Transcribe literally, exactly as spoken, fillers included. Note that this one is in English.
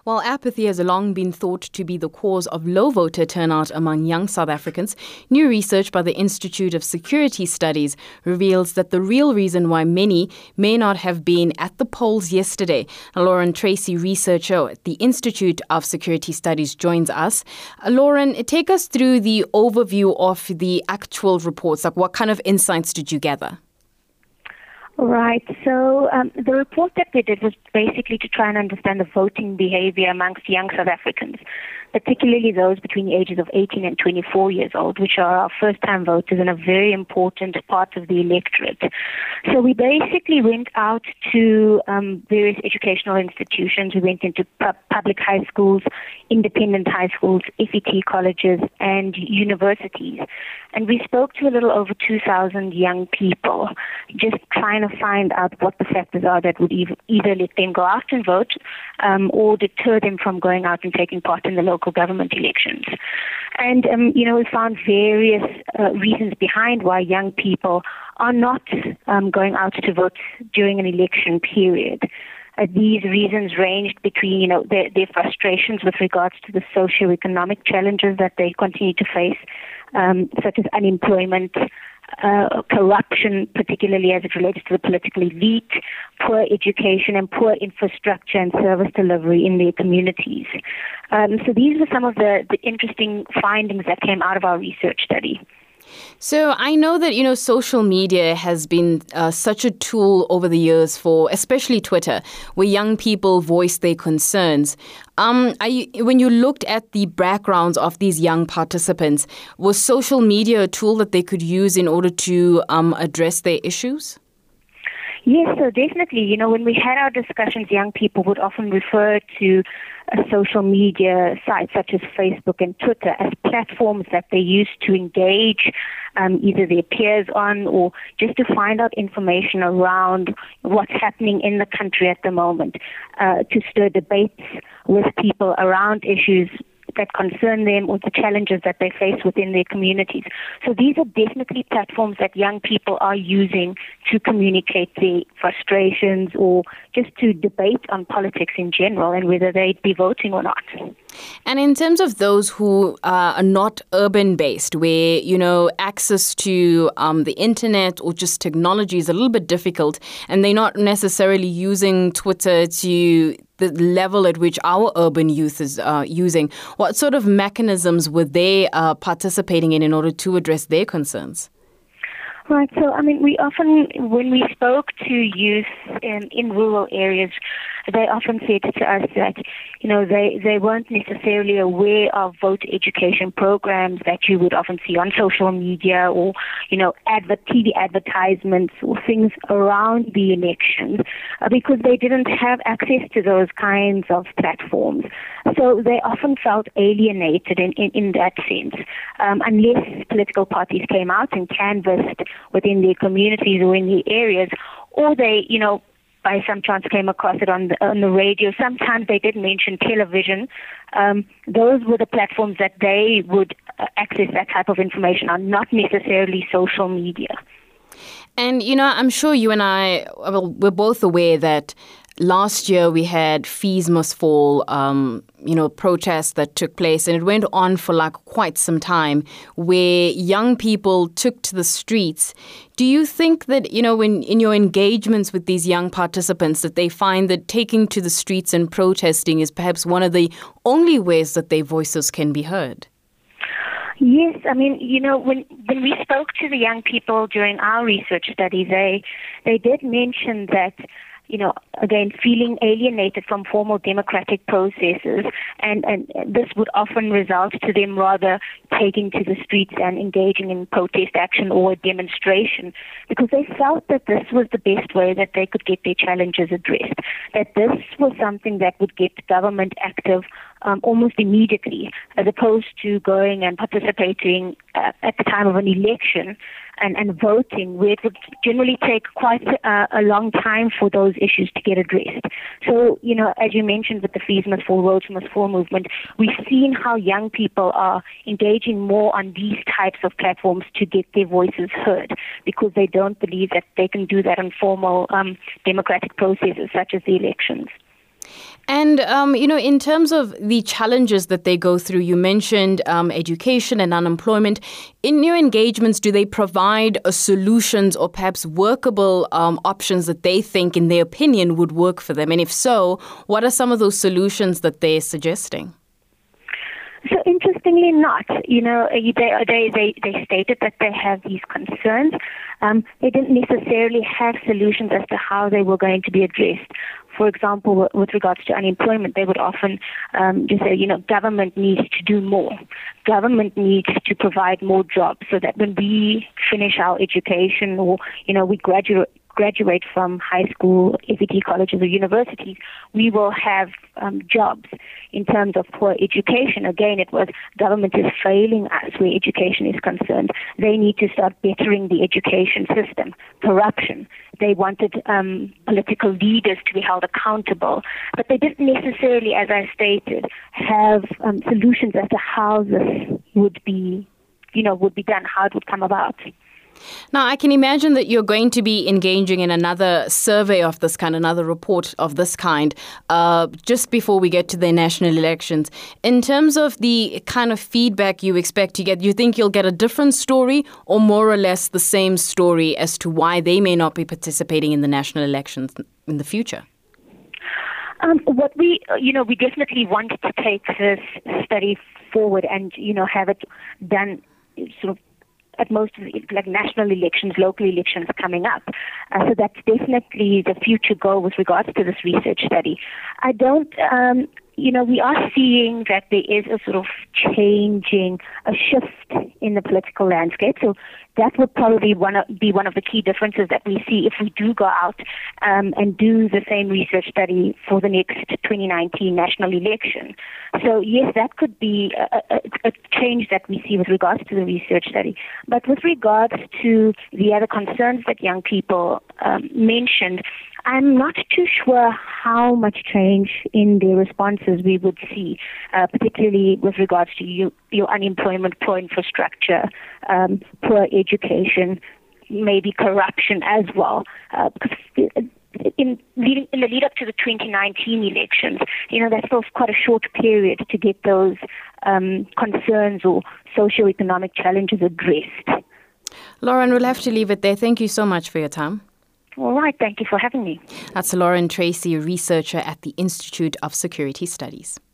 While apathy has long been thought to be the cause of low voter turnout among young South Africans, new research by the Institute of Security Studies reveals that the real reason why many may not have been at the polls yesterday. Lauren Tracy, researcher at the Institute of Security Studies, joins us. Lauren, take us through the overview of the actual reports. Like, what kind of insights did you gather? Right. So um, the report that we did was basically to try and understand the voting behavior amongst young South Africans, particularly those between the ages of eighteen and twenty-four years old, which are our first-time voters and a very important part of the electorate. So we basically went out to um, various educational institutions. We went into pu- public high schools, independent high schools, F E T colleges, and universities. And we spoke to a little over two thousand young people, just trying to find out what the factors are that would either, either let them go out and vote um, or deter them from going out and taking part in the local government elections. And, um, you know, we found various uh, reasons behind why young people are not um, going out to vote during an election period. Uh, these reasons ranged between, you know, their, their frustrations with regards to the socioeconomic challenges that they continue to face, um, such as unemployment, uh, corruption, particularly as it relates to the political elite, poor education and poor infrastructure and service delivery in their communities. Um, so these were some of the, the interesting findings that came out of our research study. So I know that, you know, social media has been uh, such a tool over the years for, especially Twitter, where young people voice their concerns. Um, are you, when you looked at the backgrounds of these young participants, was social media a tool that they could use in order to um, address their issues? Yes, so definitely. You know, when we had our discussions, young people would often refer to uh, social media sites such as Facebook and Twitter as platforms that they use to engage um, either their peers on or just to find out information around what's happening in the country at the moment, uh, to stir debates with people around issues that concern them or the challenges that they face within their communities. So these are definitely platforms that young people are using to communicate their frustrations or just to debate on politics in general and whether they'd be voting or not. And in terms of those who uh, are not urban-based, where, you know, access to um, the internet or just technology is a little bit difficult, and they're not necessarily using Twitter to the level at which our urban youth is uh, using, what sort of mechanisms were they uh, participating in in order to address their concerns? Right. So, I mean, we often, when we spoke to youth in, in rural areas, they often said to us that, you know, they, they weren't necessarily aware of voter education programs that you would often see on social media or, you know, adver- T V advertisements or things around the elections uh, because they didn't have access to those kinds of platforms. So they often felt alienated in, in, in that sense, um, unless political parties came out and canvassed within their communities or in their areas, or they, you know, by some chance came across it on the, on the radio. Sometimes they did mention television. Um, those were the platforms that they would uh, access that type of information on, not necessarily social media. And, you know, I'm sure you and I, well, we're both aware that last year we had Fees Must Fall, um, you know, protests that took place, and it went on for like quite some time where young people took to the streets. Do you think that, you know, when in your engagements with these young participants, that they find that taking to the streets and protesting is perhaps one of the only ways that their voices can be heard? Yes, I mean, you know, when when we spoke to the young people during our research study, they they did mention that, you know, again, feeling alienated from formal democratic processes, and, and this would often result to them rather taking to the streets and engaging in protest action or a demonstration, because they felt that this was the best way that they could get their challenges addressed, that this was something that would get government active um, almost immediately, as opposed to going and participating uh, at the time of an election and, and voting, where it would generally take quite a, a long time for those issues to get addressed. So, you know, as you mentioned with the Fees Must Fall, Roads Must Fall movement, we've seen how young people are engaging more on these types of platforms to get their voices heard, because they don't believe that they can do that in formal um, democratic processes such as the elections. And, um, you know, in terms of the challenges that they go through, you mentioned um, education and unemployment. In your engagements, do they provide a solutions or perhaps workable um, options that they think, in their opinion, would work for them? And if so, what are some of those solutions that they're suggesting? So interestingly not, you know, they, they, they, they stated that they have these concerns. Um, they didn't necessarily have solutions as to how they were going to be addressed. For example, with regards to unemployment, they would often um, just say, you know, government needs to do more. Government needs to provide more jobs so that when we finish our education or, you know, we graduate, graduate from high school, F E T colleges or universities, we will have um, jobs. In terms of poor education, again, it was government is failing us where education is concerned. They need to start bettering the education system. Corruption. They wanted um, political leaders to be held accountable, but they didn't necessarily, as I stated, have um, solutions as to how this would be, you know, would be done, how it would come about. Now, I can imagine that you're going to be engaging in another survey of this kind, another report of this kind, uh, just before we get to the national elections. In terms of the kind of feedback you expect to get, you think you'll get a different story or more or less the same story as to why they may not be participating in the national elections in the future? Um, what we, you know, we definitely want to take this study forward and, you know, have it done sort of at most of the, like national elections, local elections coming up. Uh, so that's definitely the future goal with regards to this research study. I don't, um, you know, we are seeing that there is a sort of changing, a shift in the political landscape. So that would probably one of, be one of the key differences that we see if we do go out um, and do the same research study for the next twenty nineteen national election. So yes, that could be a, a, a change that we see with regards to the research study. But with regards to the other concerns that young people um, mentioned, I'm not too sure how much change in their responses we would see, uh, particularly with regards to you, your unemployment, poor infrastructure, um, poor education, maybe corruption as well. Uh, because in, leading, in the lead up to the twenty nineteen elections, you know, that's still quite a short period to get those um, concerns or socioeconomic challenges addressed. Lauren, we'll have to leave it there. Thank you so much for your time. All right. Thank you for having me. That's Lauren Tracy, a researcher at the Institute of Security Studies.